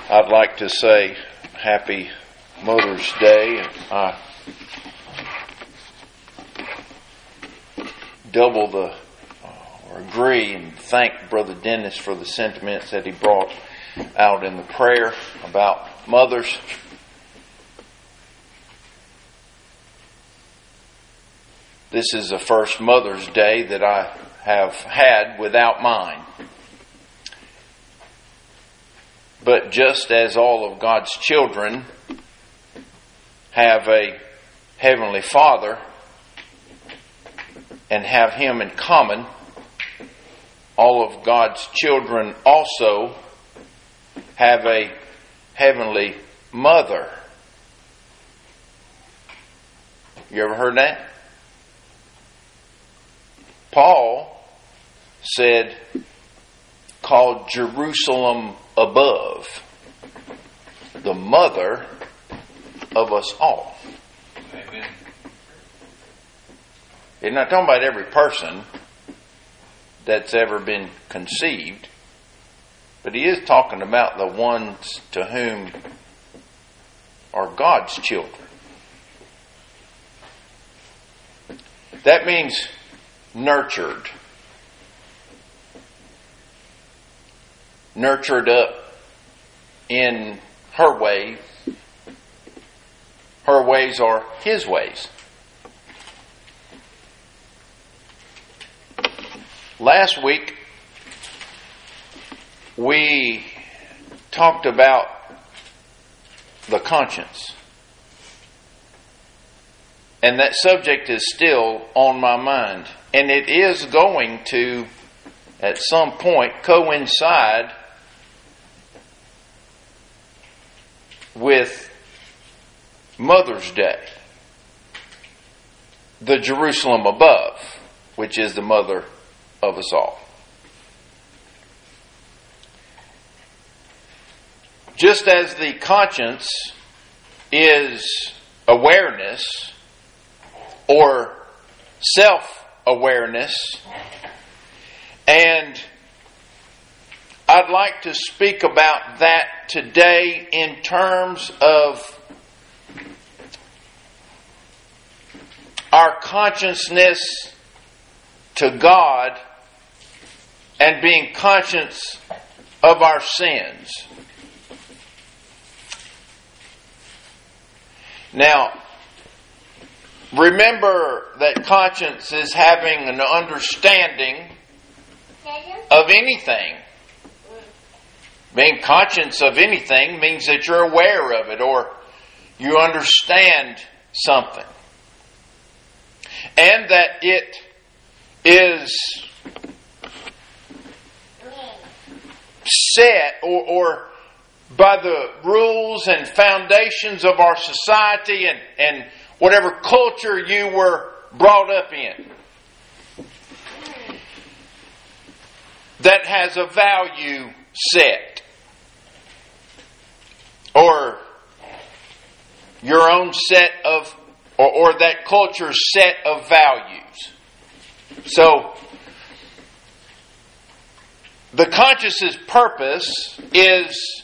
I'd like to say Happy Mother's Day. I agree and thank Brother Dennis for the sentiments that he brought out in the prayer about mothers. This is the first Mother's Day that I have had without mine. But just as all of God's children have a Heavenly Father and have Him in common, all of God's children also have a Heavenly Mother. You ever heard that? Paul said, called Jerusalem above, the mother of us all. Amen. He's not talking about every person that's ever been conceived, but he is talking about the ones to whom are God's children. That means nurtured up in her ways. Her ways are His ways. Last week, we talked about the conscience. And that subject is still on my mind. And it is going to, at some point, coincide with Mother's Day. The Jerusalem above, which is the mother of us all. Just as the conscience is awareness or self-awareness, and I'd like to speak about that today in terms of our consciousness to God and being conscious of our sins. Now, remember that conscience is having an understanding of anything. Being conscious of anything means that you're aware of it or you understand something. And that it is set or by the rules and foundations of our society and whatever culture you were brought up in, that has a value set, or your own set of, or that culture's set of values. So, the consciousness purpose is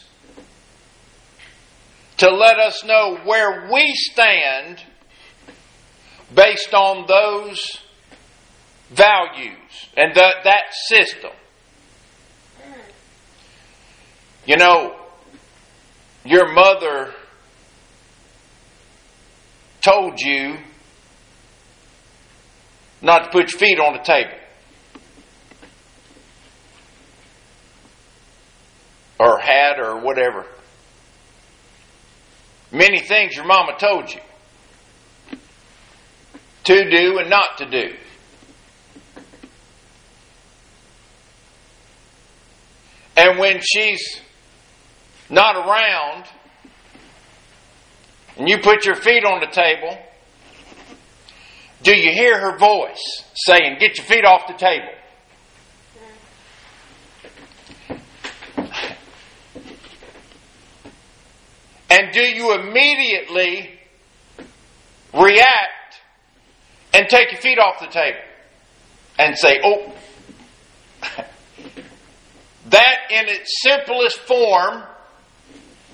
to let us know where we stand based on those values and that system. You know, your mother told you not to put your feet on the table. Or had, or whatever. Many things your mama told you to do and not to do. And when she's not around and you put your feet on the table, do you hear her voice saying, "Get your feet off the table"? And do you immediately react and take your feet off the table and say, "Oh"? That in its simplest form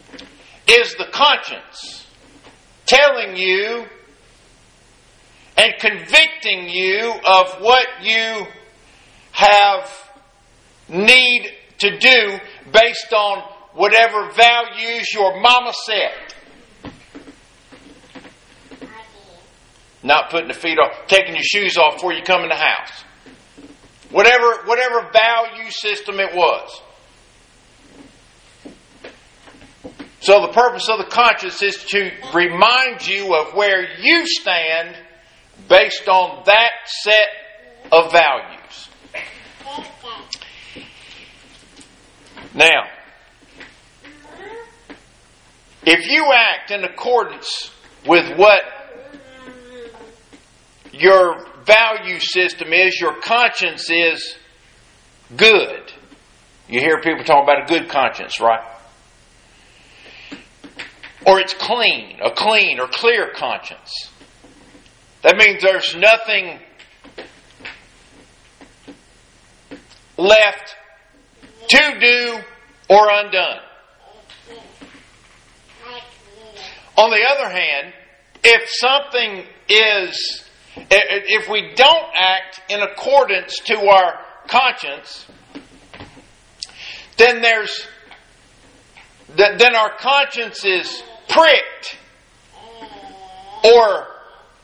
is the conscience telling you and convicting you of what you have need to do based on whatever values your mama set. Not putting the feet off, taking your shoes off before you come in the house. Whatever value system it was. So the purpose of the conscience is to remind you of where you stand based on that set of values. Now, if you act in accordance with what your value system is, your conscience is good. You hear people talk about a good conscience, right? Or it's clean, a clean or clear conscience. That means there's nothing left to do or undone. On the other hand, if we don't act in accordance to our conscience, then our conscience is pricked, or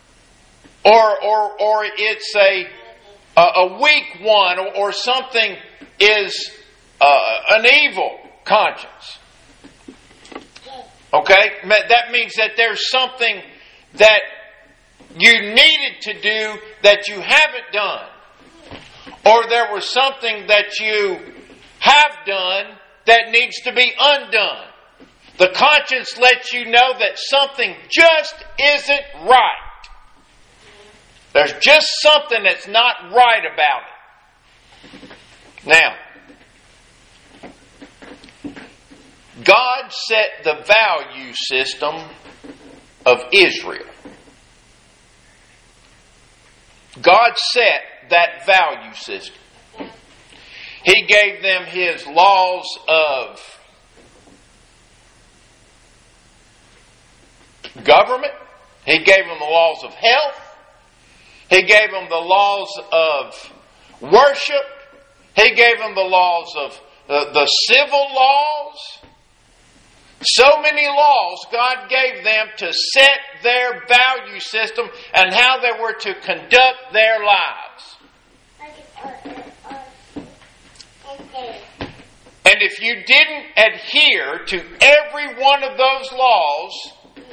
it's a weak one, or something is an evil conscience. Okay? That means that there's something that you needed to do that you haven't done. Or there was something that you have done that needs to be undone. The conscience lets you know that something just isn't right. There's just something that's not right about it. Now, God set the value system of Israel. God set that value system. He gave them His laws of government. He gave them the laws of health. He gave them the laws of worship. He gave them the laws of the civil laws. So many laws God gave them to set their value system and how they were to conduct their lives. And if you didn't adhere to every one of those laws,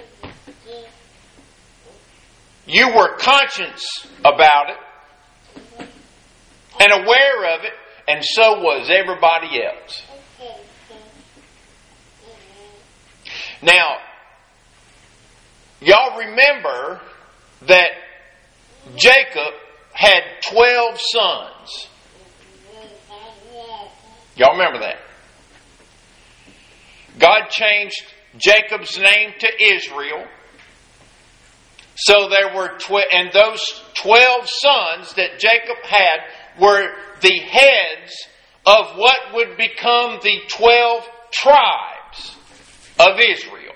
you were conscious about it and aware of it, and so was everybody else. Now, y'all remember that Jacob had 12 sons. Y'all remember that? God changed Jacob's name to Israel. So there were and those 12 sons that Jacob had were the heads of what would become the 12 tribes of Israel.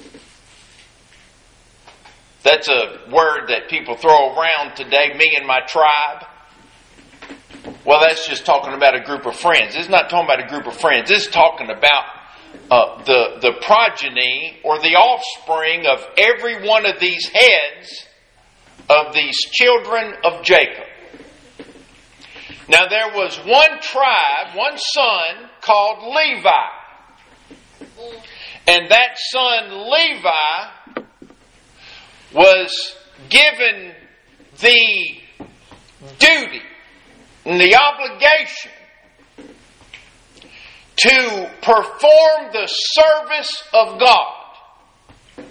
That's a word that people throw around today, me and my tribe. Well, that's just talking about a group of friends. It's not talking about a group of friends. It's talking about the progeny or the offspring of every one of these heads of these children of Jacob. Now there was one tribe, one son called Levi. And that son Levi was given the duty and the obligation to perform the service of God.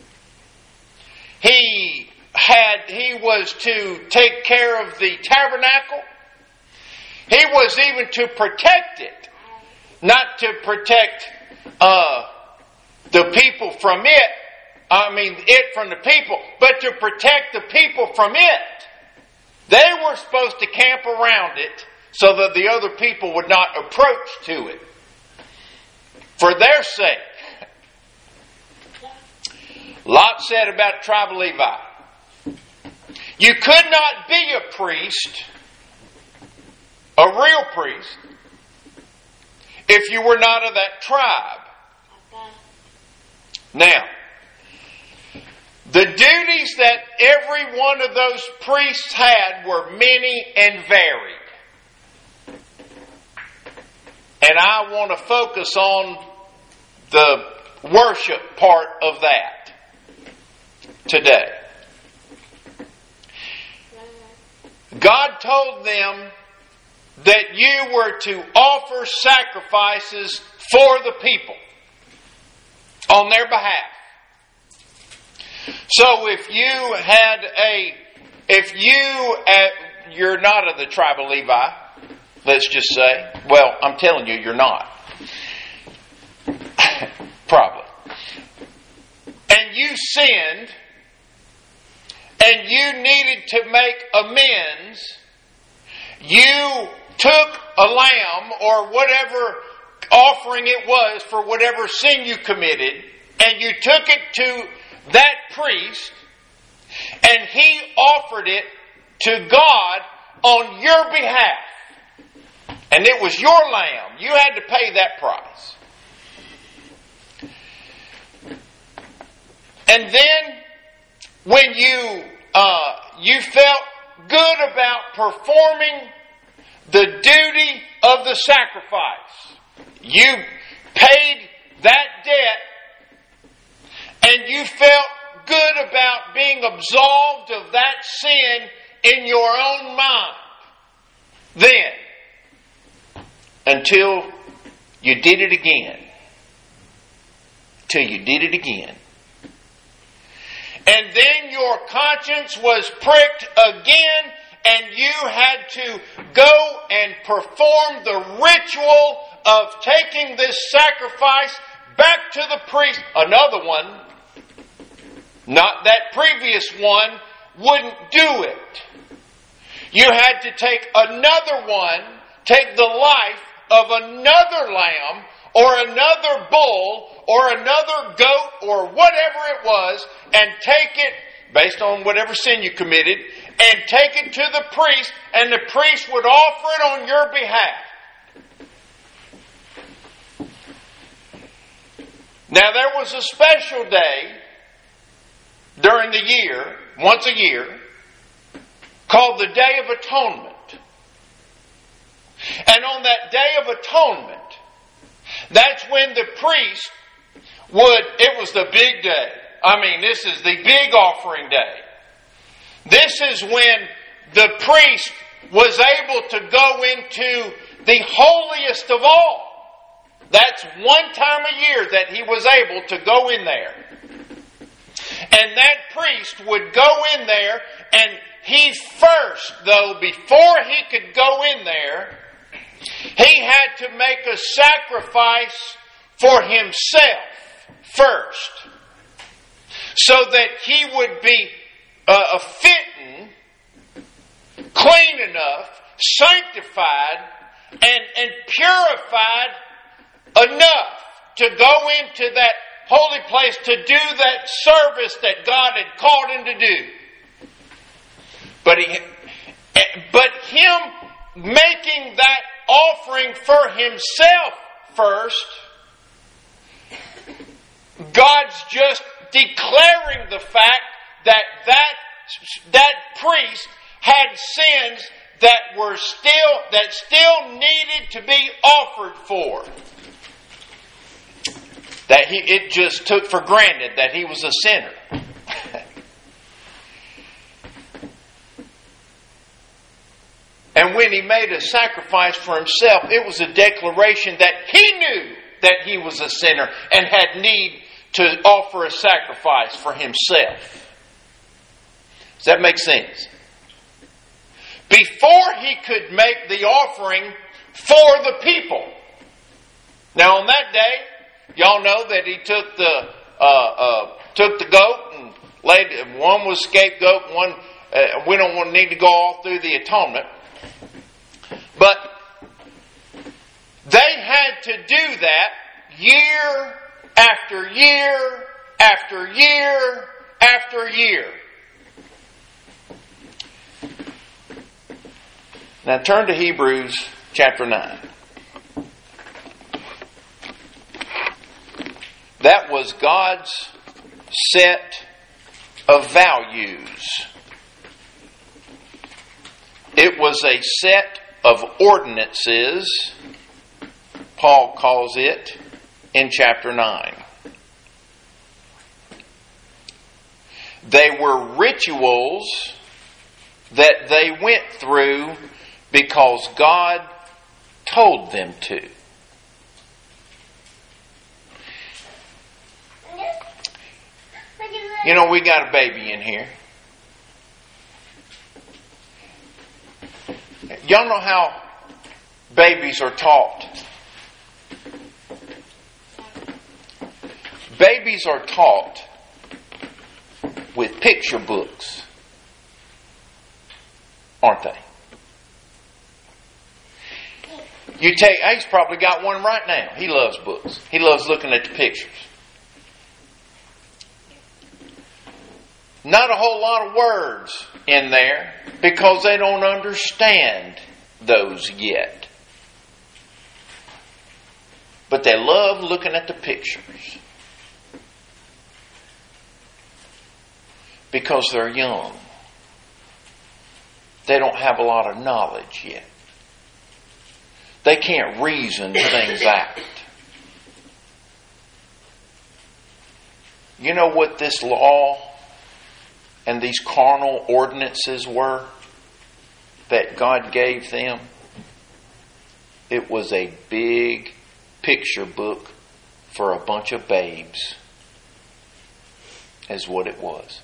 He was to take care of the tabernacle. He was even to protect it. Not to protect the people from it. It from the people, but to protect the people from it. They were supposed to camp around it so that the other people would not approach to it. For their sake. A lot said about the tribe of Levi. You could not be a priest, a real priest, if you were not of that tribe. Now, the duties that every one of those priests had were many and varied. And I want to focus on the worship part of that today. God told them that you were to offer sacrifices for the people on their behalf. So you're not of the tribe of Levi, let's just say. Well, I'm telling you, you're not. Probably. And you sinned, and you needed to make amends. You took a lamb or whatever offering it was for whatever sin you committed, and you took it to that priest, and he offered it to God on your behalf. And it was your lamb. You had to pay that price. And then, when you felt good about performing the duty of the sacrifice, you paid that debt, and you felt good about being absolved of that sin in your own mind. Then, until you did it again. Till you did it again. And then your conscience was pricked again, and you had to go and perform the ritual of taking this sacrifice back to the priest. Another one, not that previous one, wouldn't do it. You had to take another one, take the life of another lamb, or another bull, or another goat, or whatever it was, and take it, based on whatever sin you committed, and take it to the priest, and the priest would offer it on your behalf. Now, there was a special day during the year, once a year, called the Day of Atonement. And on that Day of Atonement, that's when the priest it was the big day. I mean, this is the big offering day. This is when the priest was able to go into the holiest of all. That's one time a year that he was able to go in there. And that priest would go in there, and he first, though, before he could go in there, he had to make a sacrifice for himself first, so that he would be fitting, clean enough, sanctified, and purified enough to go into that holy place to do that service that God had called him to do. But him making that offering for himself first, God's just declaring the fact that priest had sins that still needed to be offered for. It just took for granted that he was a sinner. And when he made a sacrifice for himself, it was a declaration that he knew that he was a sinner and had need to offer a sacrifice for himself. Does that make sense? Before he could make the offering for the people. Now on that day, y'all know that he took the goat and laid it. One was scapegoat, one we don't need to go all through the atonement. But they had to do that year after year after year after year. Now turn to Hebrews chapter 9. That was God's set of values. It was a set of ordinances, Paul calls it, in chapter 9. They were rituals that they went through because God told them to. You know, we got a baby in here. Y'all know how babies are taught? Babies are taught with picture books, aren't they? You take, Ace probably got one right now. He loves books. He loves looking at the pictures. Not a whole lot of words in there because they don't understand those yet. But they love looking at the pictures because they're young. They don't have a lot of knowledge yet. They can't reason things out. You know what this law and these carnal ordinances were that God gave them? It was a big picture book for a bunch of babes, is what it was.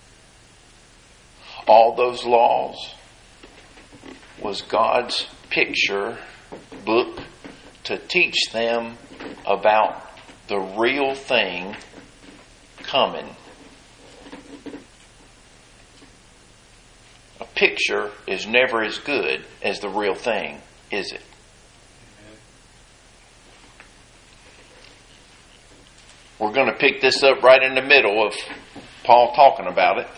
All those laws was God's picture book to teach them about the real thing coming. A picture is never as good as the real thing, is it? We're going to pick this up right in the middle of Paul talking about it.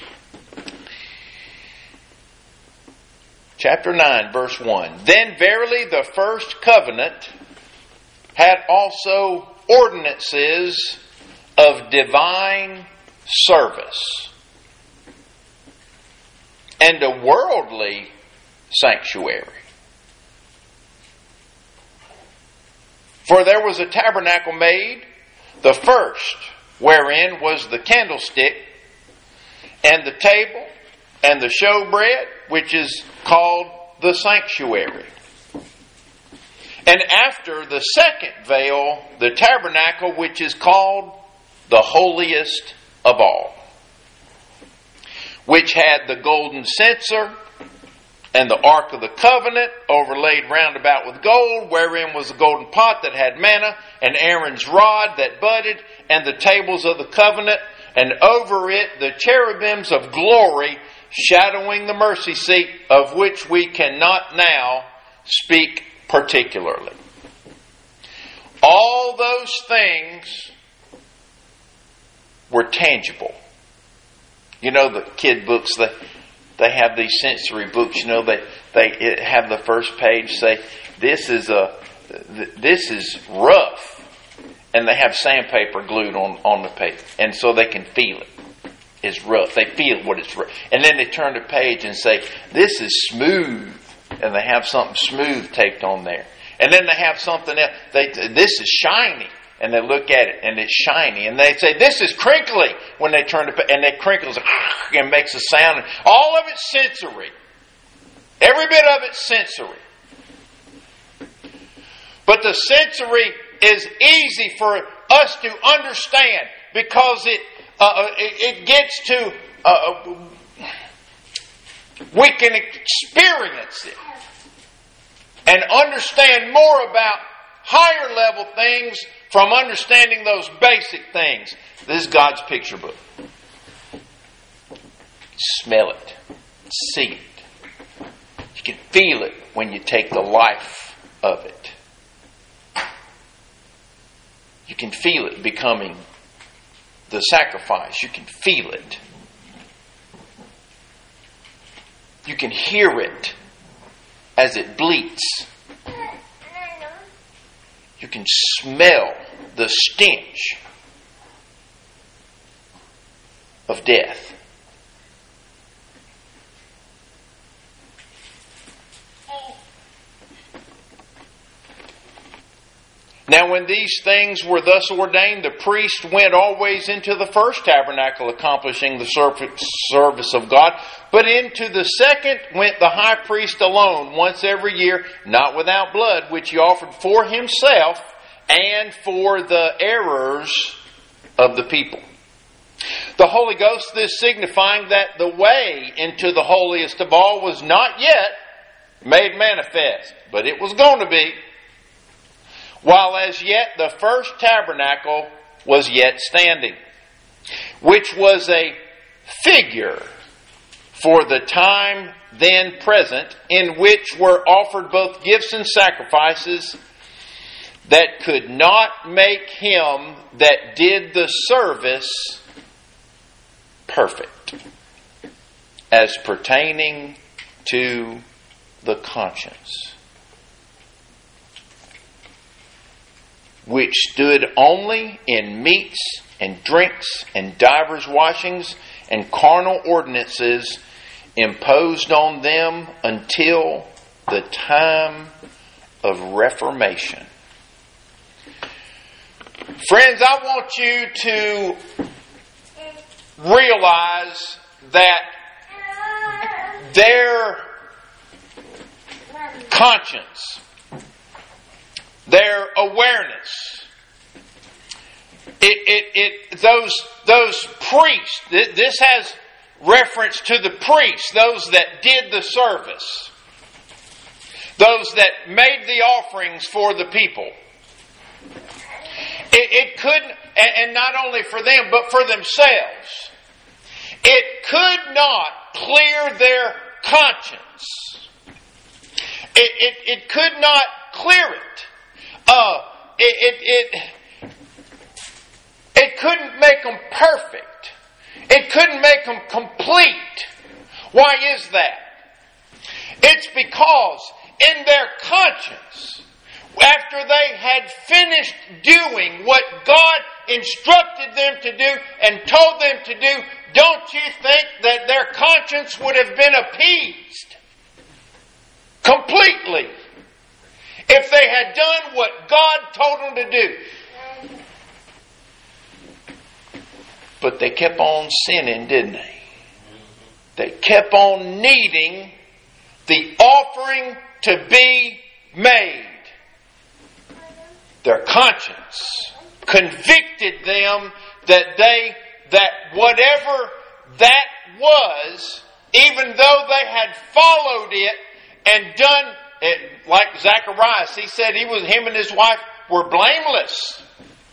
Chapter 9, verse 1. Then verily the first covenant had also ordinances of divine service, and a worldly sanctuary. For there was a tabernacle made, the first, wherein was the candlestick, and the table, and the showbread, which is called the sanctuary. And after the second veil, the tabernacle, which is called the holiest of all, which had the golden censer and the ark of the covenant overlaid round about with gold, wherein was the golden pot that had manna, and Aaron's rod that budded, and the tables of the covenant, and over it the cherubims of glory, shadowing the mercy seat, of which we cannot now speak particularly. All those things were tangible. You know, the kid books, they have these sensory books. You know, they have the first page say, this is rough, and they have sandpaper glued on the page, and so they can feel it. It's rough. They feel what it's rough, and then they turn the page and say, this is smooth, and they have something smooth taped on there, and then they have something else. This is shiny. And they look at it, and it's shiny. And they say, this is crinkly, when they turn to, and it crinkles and makes a sound. All of it's sensory. Every bit of it's sensory. But the sensory is easy for us to understand because it gets to, we can experience it and understand more about higher level things from understanding those basic things. This is God's picture book. Smell it. See it. You can feel it when you take the life of it. You can feel it becoming the sacrifice. You can feel it. You can hear it as it bleats. You can smell the stench of death. Now when these things were thus ordained, the priest went always into the first tabernacle, accomplishing the service of God. But into the second went the high priest alone, once every year, not without blood, which he offered for himself and for the errors of the people. The Holy Ghost, this signifying that the way into the holiest of all was not yet made manifest, but it was going to be. While as yet the first tabernacle was yet standing, which was a figure for the time then present, in which were offered both gifts and sacrifices that could not make him that did the service perfect, as pertaining to the conscience, which stood only in meats and drinks and divers washings and carnal ordinances imposed on them until the time of Reformation. Friends, I want you to realize that their conscience, their awareness, those priests, this has reference to the priests, those that did the service, those that made the offerings for the people. It couldn't, and not only for them, but for themselves, it could not clear their conscience. It could not clear it. It couldn't make them perfect. It couldn't make them complete. Why is that? It's because in their conscience, after they had finished doing what God instructed them to do and told them to do, don't you think that their conscience would have been appeased completely if they had done what God told them to do? But they kept on sinning, didn't they? They kept on needing the offering to be made. Their conscience convicted them that whatever that was, even though they had followed it and done it, like Zacharias, he said him and his wife were blameless.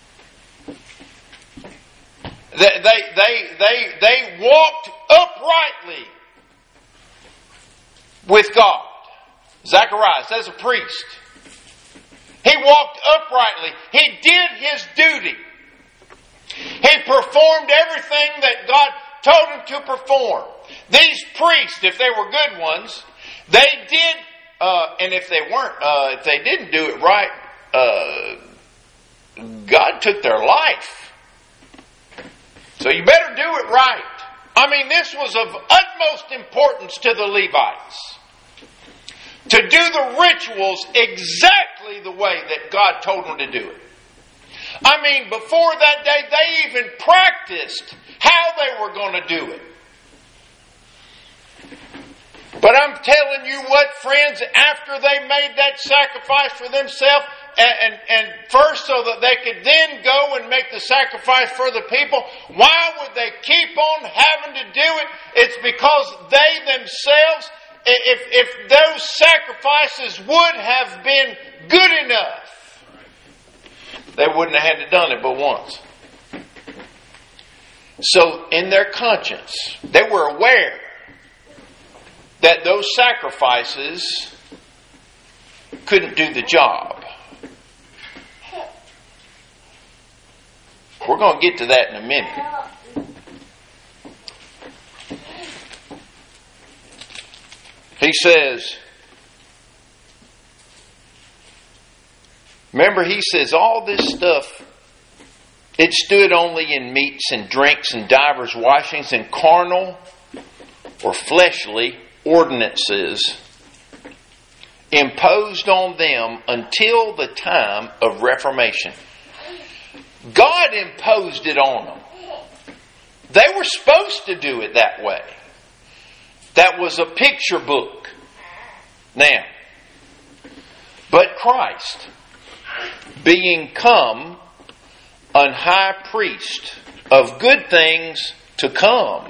They walked uprightly with God. Zacharias, as a priest, he walked uprightly. He did his duty. He performed everything that God told him to perform. These priests, if they were good ones, they did, and if they weren't, if they didn't do it right, God took their life. So you better do it right. I mean, this was of utmost importance to the Levites, to do the rituals exactly the way that God told them to do it. I mean, before that day, they even practiced how they were going to do it. But I'm telling you what, friends, after they made that sacrifice for themselves, and first so that they could then go and make the sacrifice for the people, why would they keep on having to do it? It's because they themselves, if those sacrifices would have been good enough, they wouldn't have had to done it but once. So in their conscience, they were aware that those sacrifices couldn't do the job. We're going to get to that in a minute. He says, remember, he says all this stuff, it stood only in meats and drinks and divers washings and carnal or fleshly ordinances imposed on them until the time of Reformation. God imposed it on them. They were supposed to do it that way. That was a picture book. Now, but Christ, being come an high priest of good things to come,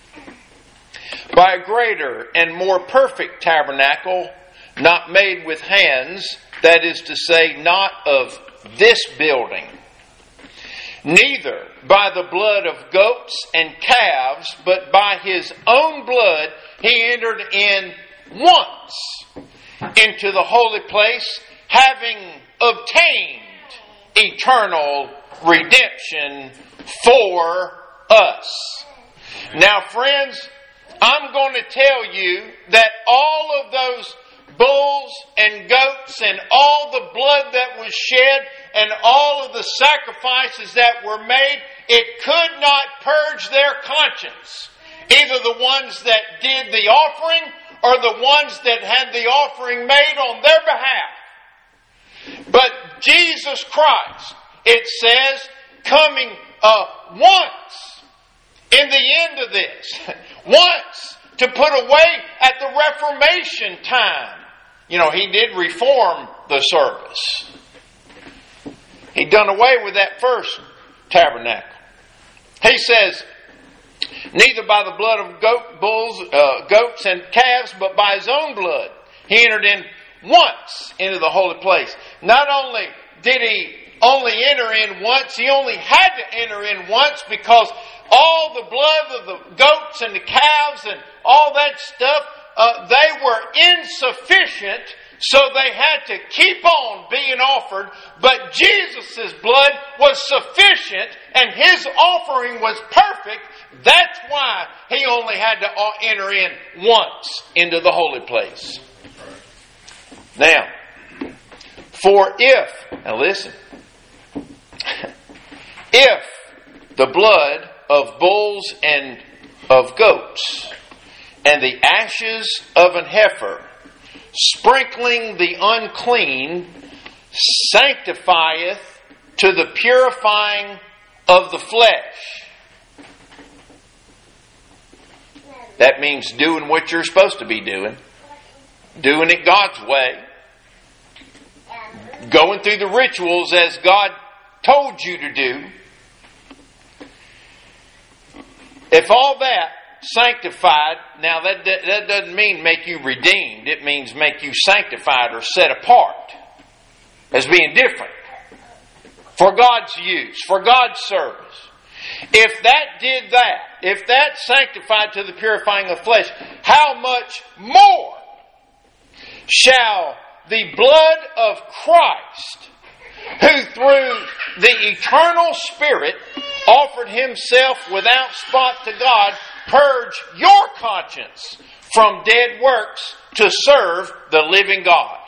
by a greater and more perfect tabernacle, not made with hands, that is to say, not of this building, neither by the blood of goats and calves, but by his own blood he entered in once into the holy place, having obtained eternal redemption for us. Now, friends, I'm going to tell you that all of those bulls and goats and all the blood that was shed and all of the sacrifices that were made, it could not purge their conscience. Either the ones that did the offering or the ones that had the offering made on their behalf. But Jesus Christ, it says, coming once in the end of this, once to put away at the Reformation time. You know, he did reform the service. He'd done away with that first tabernacle. He says, neither by the blood of goats and calves, but by his own blood. He entered in once into the holy place. Not only did he only enter in once, he only had to enter in once because all the blood of the goats and the calves and all that stuff, they were insufficient, so they had to keep on being offered. But Jesus' blood was sufficient and his offering was perfect. That's why he only had to enter in once into the holy place. Now, now listen, if the blood of bulls and of goats and the ashes of an heifer, sprinkling the unclean, sanctifieth to the purifying of the flesh. That means doing what you're supposed to be doing. Doing it God's way. Going through the rituals as God told you to do. If all that sanctified, now that doesn't mean make you redeemed. It means make you sanctified or set apart as being different for God's use, for God's service. If that did that, if that sanctified to the purifying of flesh, how much more shall the blood of Christ, who through the eternal Spirit offered himself without spot to God, purge your conscience from dead works to serve the living God?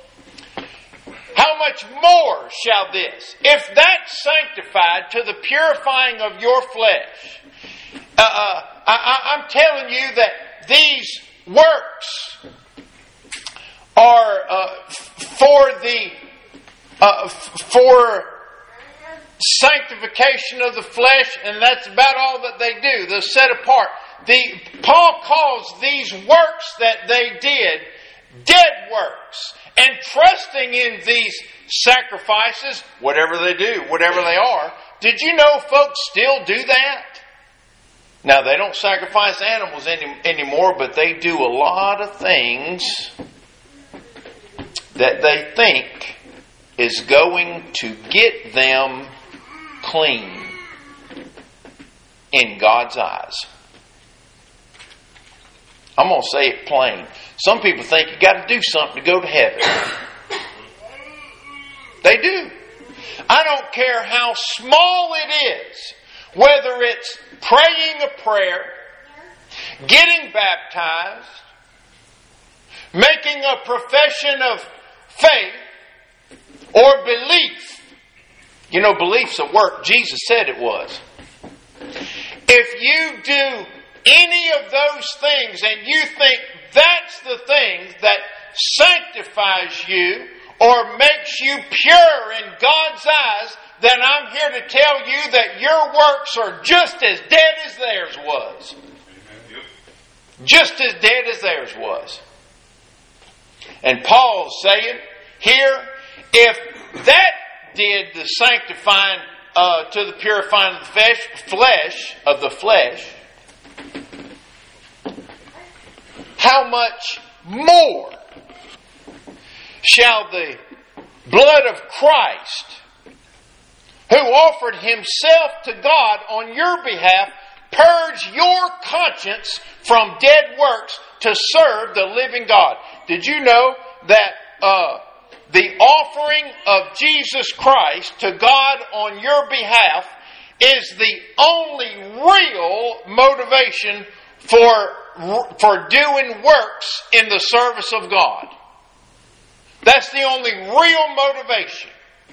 How much more shall this, if that's sanctified to the purifying of your flesh? I'm telling you that these works are for sanctification of the flesh, and that's about all that they do. They're set apart. Paul calls these works that they did dead works. And trusting in these sacrifices, whatever they do, whatever they are, did you know folks still do that? Now, they don't sacrifice animals anymore, but they do a lot of things that they think is going to get them clean in God's eyes. I'm going to say it plain. Some people think you got to do something to go to heaven. They do. I don't care how small it is, whether it's praying a prayer, getting baptized, making a profession of faith, or belief. You know, belief's a work. Jesus said it was. If you do any of those things and you think that's the thing that sanctifies you or makes you pure in God's eyes, then I'm here to tell you that your works are just as dead as theirs was. Just as dead as theirs was. And Paul's saying here, if that did the sanctifying to the purifying of the flesh, how much more shall the blood of Christ, who offered Himself to God on your behalf, purge your conscience from dead works to serve the living God? Did you know that the offering of Jesus Christ to God on your behalf is the only real motivation for doing works in the service of God? That's the only real motivation.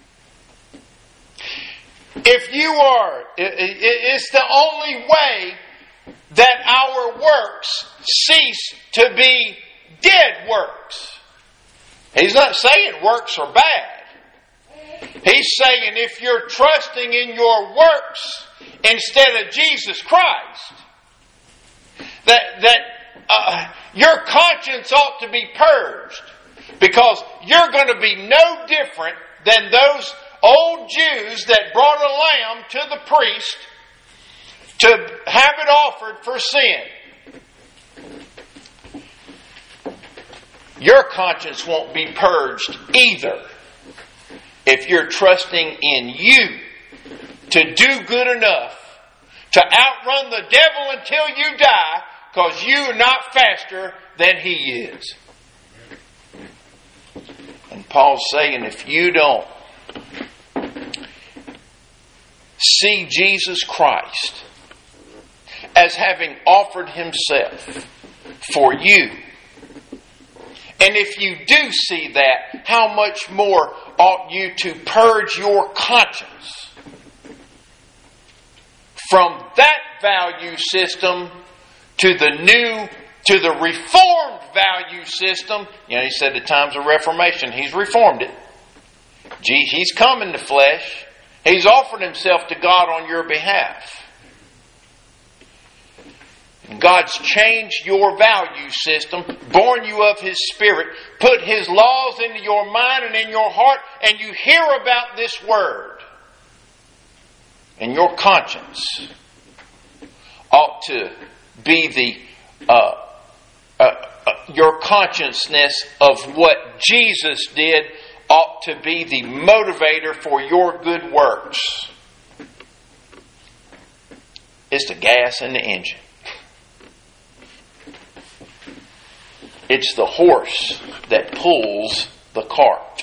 It's the only way that our works cease to be dead works. He's not saying works are bad. He's saying if you're trusting in your works instead of Jesus Christ, that your conscience ought to be purged, because you're going to be no different than those old Jews that brought a lamb to the priest to have it offered for sin. Your conscience won't be purged either if you're trusting in you to do good enough to outrun the devil until you die, because you're not faster than he is. And Paul's saying, if you don't see Jesus Christ as having offered Himself for you, and if you do see that, how much more ought you to purge your conscience from that value system to the reformed value system? You know, he said at times of Reformation, He's reformed it. He's come in the flesh. He's offered Himself to God on your behalf. God's changed your value system, born you of His Spirit, put His laws into your mind and in your heart, and you hear about this Word. And your conscience ought to be your consciousness of what Jesus did ought to be the motivator for your good works. It's the gas in the engine. It's the horse that pulls the cart,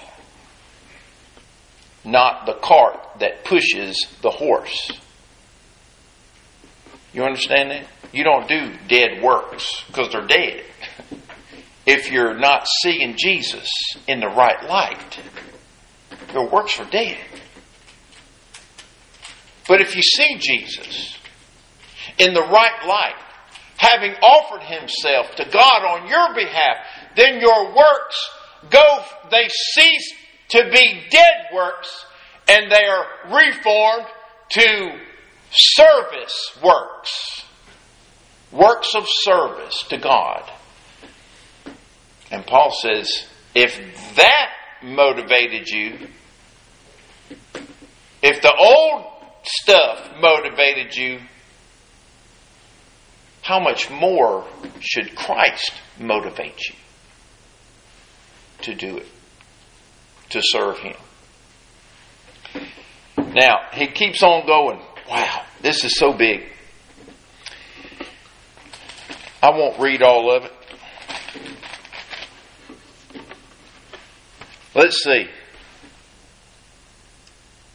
not the cart that pushes the horse. You understand that? You don't do dead works because they're dead. If you're not seeing Jesus in the right light, your works are dead. But if you see Jesus in the right light, having offered Himself to God on your behalf, then your works they cease to be dead works, and they are reformed to service works. Works of service to God. And Paul says, if that motivated you, if the old stuff motivated you, how much more should Christ motivate you to do it, to serve Him? Now, he keeps on going. Wow, this is so big. I won't read all of it. Let's see.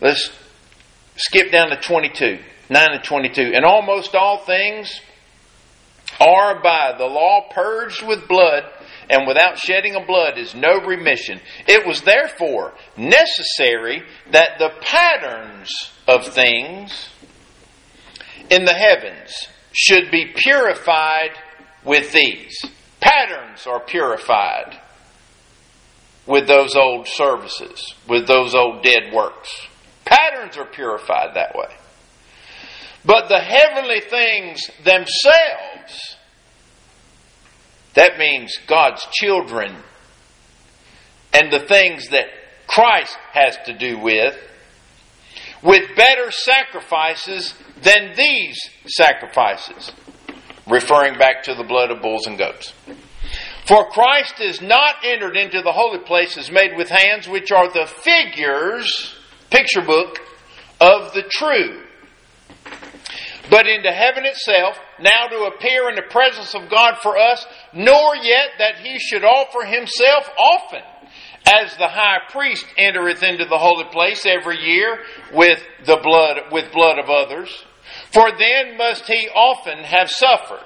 Let's skip down to 22, 9 and 22. And almost all things are by the law purged with blood, and without shedding of blood is no remission. It was therefore necessary that the patterns of things in the heavens should be purified with these. Patterns are purified with those old services, with those old dead works. Patterns are purified that way. But the heavenly things themselves, that means God's children and the things that Christ has to do with better sacrifices than these sacrifices, referring back to the blood of bulls and goats. For Christ is not entered into the holy places made with hands, which are the figures, picture book, of the true, but into heaven itself, now to appear in the presence of God for us, nor yet that he should offer himself often, as the high priest entereth into the holy place every year with blood of others. For then must he often have suffered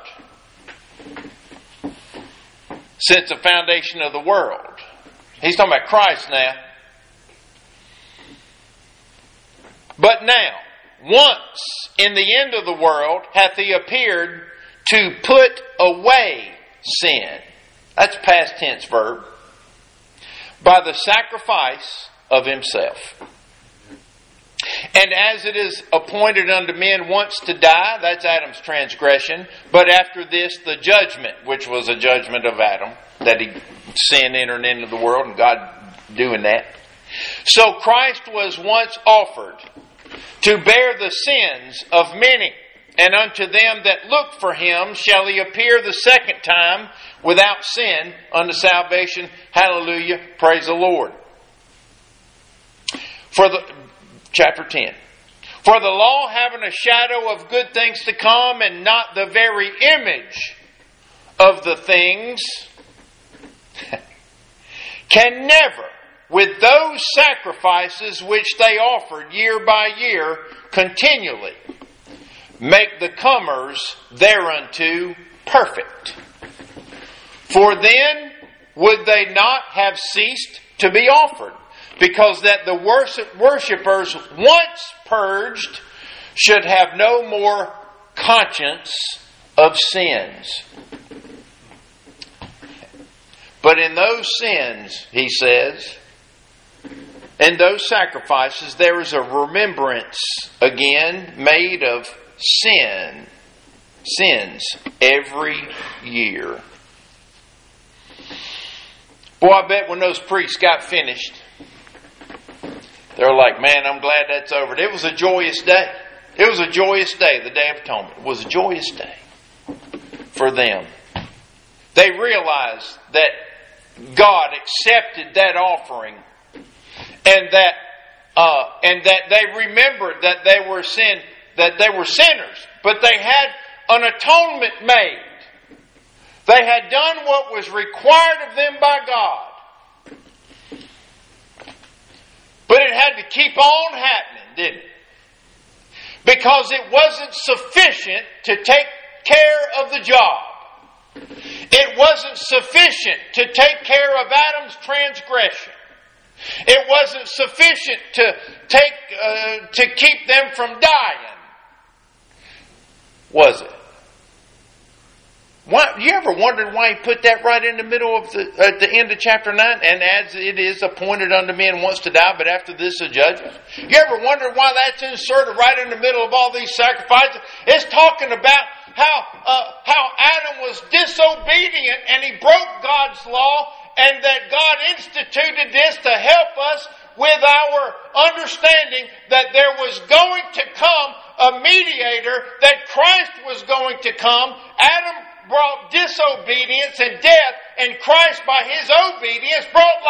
since the foundation of the world. He's talking about Christ now. But now, once in the end of the world hath he appeared to put away sin. That's past tense verb. By the sacrifice of himself. And as it is appointed unto men once to die, that's Adam's transgression, but after this the judgment, which was a judgment of Adam, that sin entered into the world and God doing that. So Christ was once offered to bear the sins of many, and unto them that look for him shall he appear the second time without sin unto salvation. Hallelujah. Praise the Lord. Chapter 10. For the law having a shadow of good things to come, and not the very image of the things, can never, with those sacrifices which they offered year by year continually, make the comers thereunto perfect. For then would they not have ceased to be offered, because that the worshippers once purged should have no more conscience of sins. But in those sins, he says, in those sacrifices, there is a remembrance again made of sins every year. Boy, I bet when those priests got finished, they're like, man, I'm glad that's over. It was a joyous day. It was a joyous day. The Day of Atonement was a joyous day for them. They realized that God accepted that offering, and that they remembered that they were sinners, but they had an atonement made. They had done what was required of them by God. But it had to keep on happening, didn't it? Because it wasn't sufficient to take care of the job. It wasn't sufficient to take care of Adam's transgression. It wasn't sufficient to keep them from dying. Was it? You ever wondered why he put that right in the middle of at the end of chapter 9? And as it is appointed unto men once to die, but after this a judgment. You ever wondered why that's inserted right in the middle of all these sacrifices? It's talking about how Adam was disobedient and he broke God's law, and that God instituted this to help us with our understanding that there was going to come a mediator, that Christ was going to come. Adam brought disobedience and death, and Christ by his obedience brought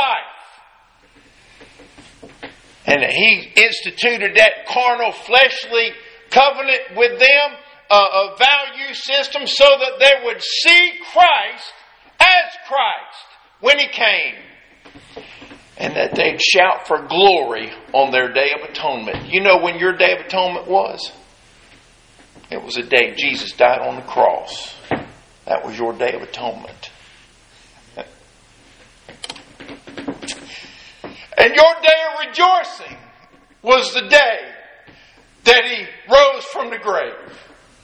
life. And he instituted that carnal, fleshly covenant with them, a value system, so that they would see Christ as Christ when he came. And that they'd shout for glory on their Day of Atonement. You know when your Day of Atonement was? It was a day Jesus died on the cross. That was your Day of Atonement. And your day of rejoicing was the day that He rose from the grave.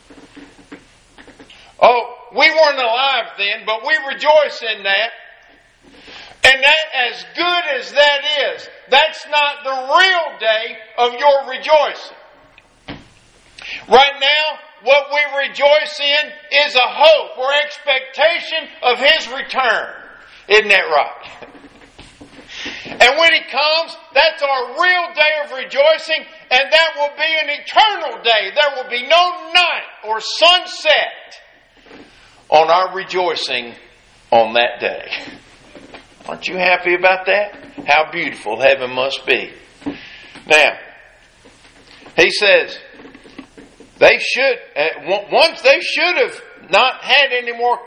Oh, we weren't alive then, but we rejoice in that. And that, as good as that is, that's not the real day of your rejoicing. Right now, what we rejoice in is a hope or expectation of His return. Isn't that right? And when He comes, that's our real day of rejoicing, and that will be an eternal day. There will be no night or sunset on our rejoicing on that day. Aren't you happy about that? How beautiful heaven must be. Now, he says, they should have not had any more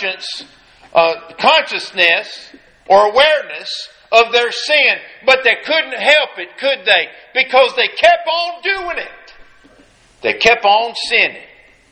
consciousness or awareness of their sin, but they couldn't help it, could they? Because they kept on doing it. They kept on sinning.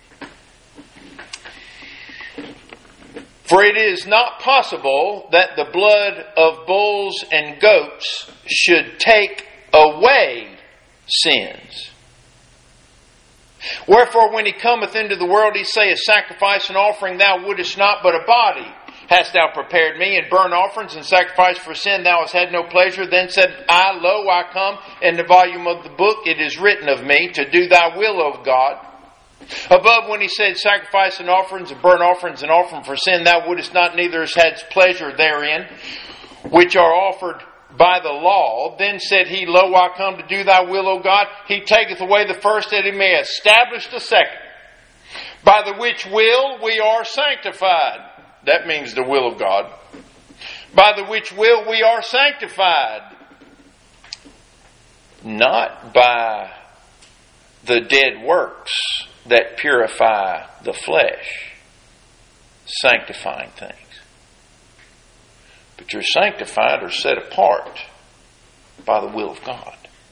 For it is not possible that the blood of bulls and goats should take away sins. Wherefore, when He cometh into the world, He saith, Sacrifice and offering thou wouldest not, but a body hast thou prepared me, and burnt offerings and sacrifice for sin thou hast had no pleasure. Then said I, Lo, I come. In the volume of the book it is written of me, to do thy will, O God. Above, when He said, Sacrifice and offerings and burnt offerings and offering for sin thou wouldest not, neither hadst pleasure therein, which are offered by the law. Then said He, Lo, I come to do thy will, O God. He taketh away the first, that He may establish the second, by the which will we are sanctified. That means the will of God. By the which will we are sanctified. Not by the dead works that purify the flesh, sanctifying things. But you're sanctified or set apart by the will of God.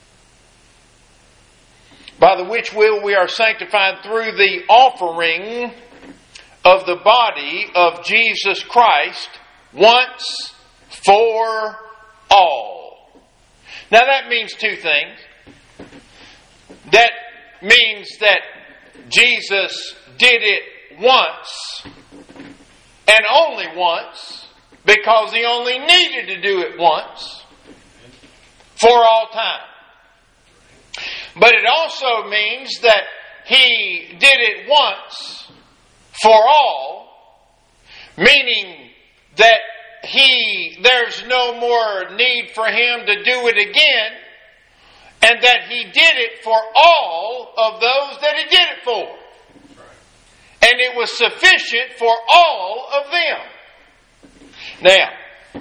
By the which will we are sanctified through the offering of the body of Jesus Christ once for all. Now that means two things. That means that Jesus did it once and only once, because He only needed to do it once for all time. But it also means that He did it once for all, meaning that there's no more need for Him to do it again, and that He did it for all of those that He did it for. And it was sufficient for all of them. Now,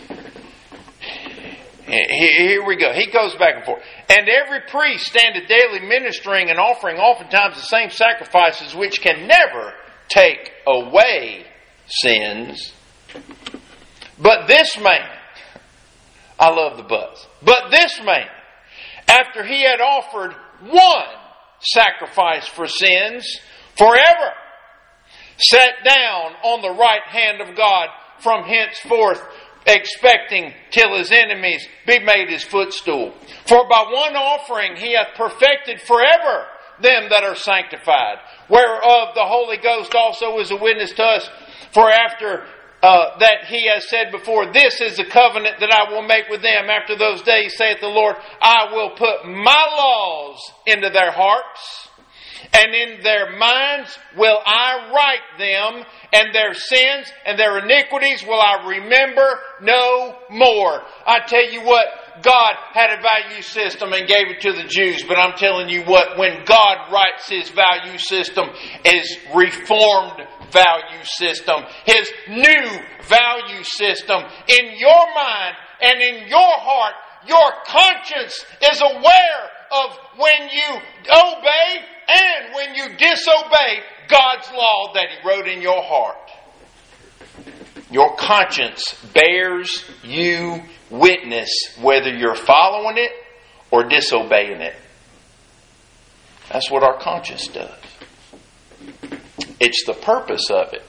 here we go. He goes back and forth. And every priest standeth daily ministering and offering oftentimes the same sacrifices, which can never take away sins. But this man, I love the buts, but this man, after he had offered one sacrifice for sins forever, sat down on the right hand of God from henceforth, expecting till His enemies be made His footstool. For by one offering He hath perfected forever them that are sanctified, whereof the Holy Ghost also is a witness to us. For after that He has said before, This is the covenant that I will make with them after those days, saith the Lord, I will put my laws into their hearts, and in their minds will I write them, and their sins and their iniquities will I remember no more. I tell you what, God had a value system and gave it to the Jews, but I'm telling you what, when God writes His value system, His reformed value system, His new value system, in your mind and in your heart, your conscience is aware of when you obey and when you disobey God's law that He wrote in your heart. Your conscience bears you witness whether you're following it or disobeying it. That's what our conscience does. It's the purpose of it.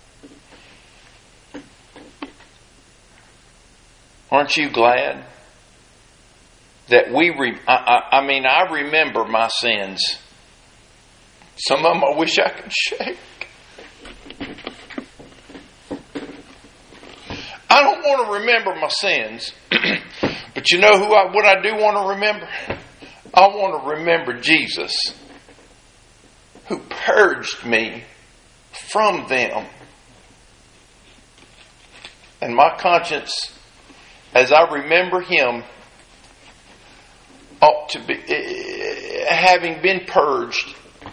Aren't you glad that I remember my sins. Some of them I wish I could shake. I don't want to remember my sins, but you know what I do want to remember? I want to remember Jesus, who purged me from them. And my conscience, as I remember Him, ought to be, having been purged,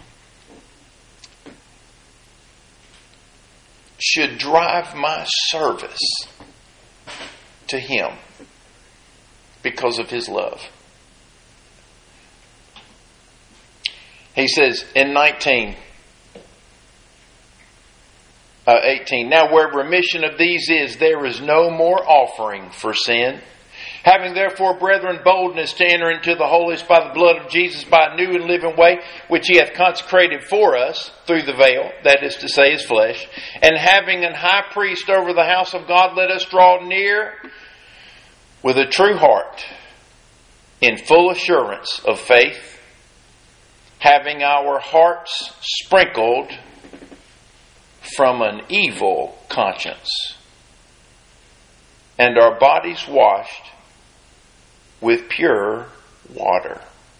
should drive my service to Him because of His love. He says in 18, now where remission of these is, there is no more offering for sin. Having therefore, brethren, boldness to enter into the holiest by the blood of Jesus, by a new and living way, which He hath consecrated for us through the veil, that is to say, His flesh. And having an high priest over the house of God, let us draw near with a true heart, in full assurance of faith, having our hearts sprinkled from an evil conscience, and our bodies washed with pure water.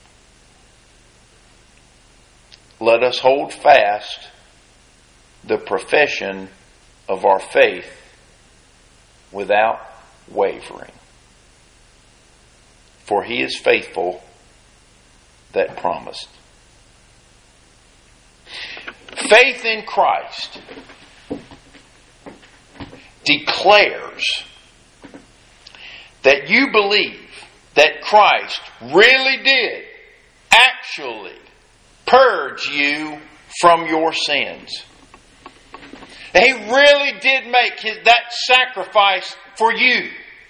Let us hold fast the profession of our faith without wavering. For He is faithful that promised. Faith in Christ declares that you believe that Christ really did actually purge you from your sins. He really did make that sacrifice for you.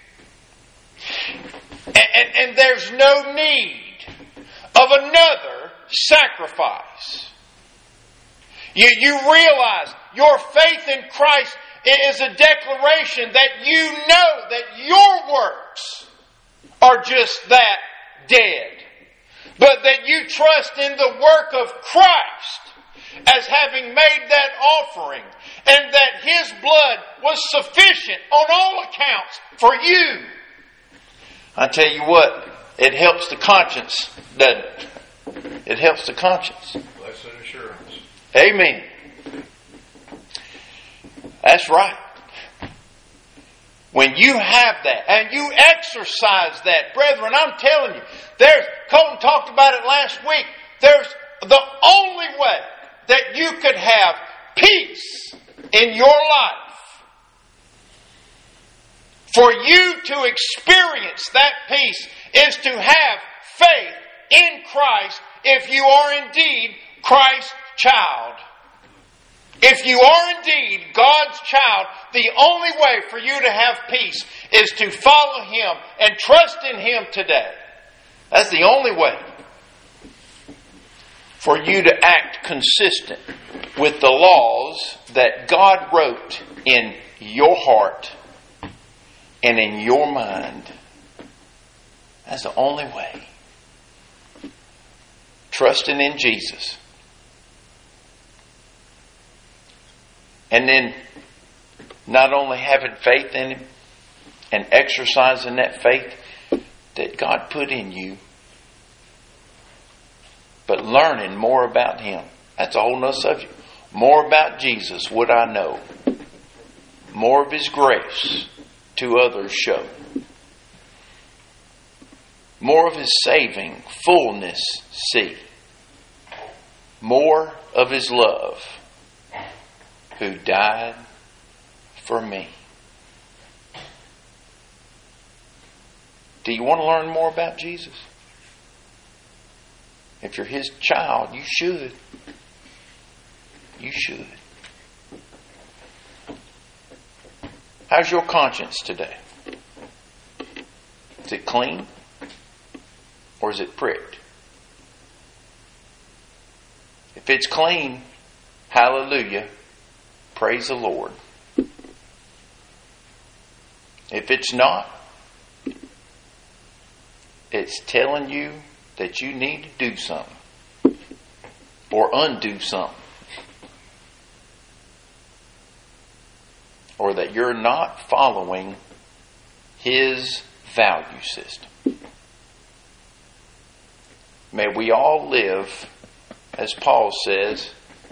And there's no need of another sacrifice. You realize your faith in Christ is a declaration that you know that your works are just that, dead. But that you trust in the work of Christ as having made that offering, and that His blood was sufficient on all accounts for you. I tell you what, it helps the conscience, doesn't it? It helps the conscience. Blessed assurance. Amen. That's right. When you have that and you exercise that, brethren, I'm telling you, Colton talked about it last week. There's the only way that you could have peace in your life. For you to experience that peace is to have faith in Christ if you are indeed Christ's child. If you are indeed God's child, the only way for you to have peace is to follow Him and trust in Him today. That's the only way for you to act consistent with the laws that God wrote in your heart and in your mind. That's the only way. Trusting in Jesus. And then not only having faith in Him and exercising that faith that God put in you, but learning more about Him. That's a whole nother subject. More about Jesus would I know. More of His grace to others show. More of His saving fullness see. More of His love, who died for me. Do you want to learn more about Jesus? If you're His child, you should. You should. How's your conscience today? Is it clean? Or is it pricked? If it's clean, hallelujah, praise the Lord. If it's not, it's telling you that you need to do something or undo something, or that you're not following His value system. May we all live, as Paul says,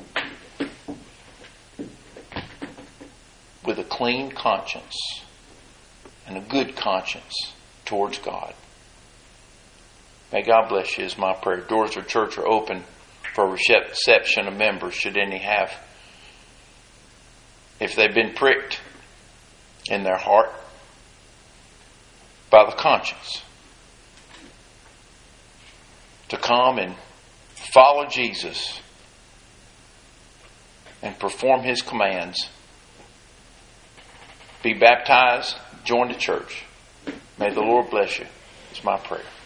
with a clean conscience and a good conscience towards God. May God bless you is my prayer. Doors of church are open for reception of members, should any have. If they've been pricked in their heart by the conscience, to come and follow Jesus and perform His commands, be baptized, join the church. May the Lord bless you. It's my prayer.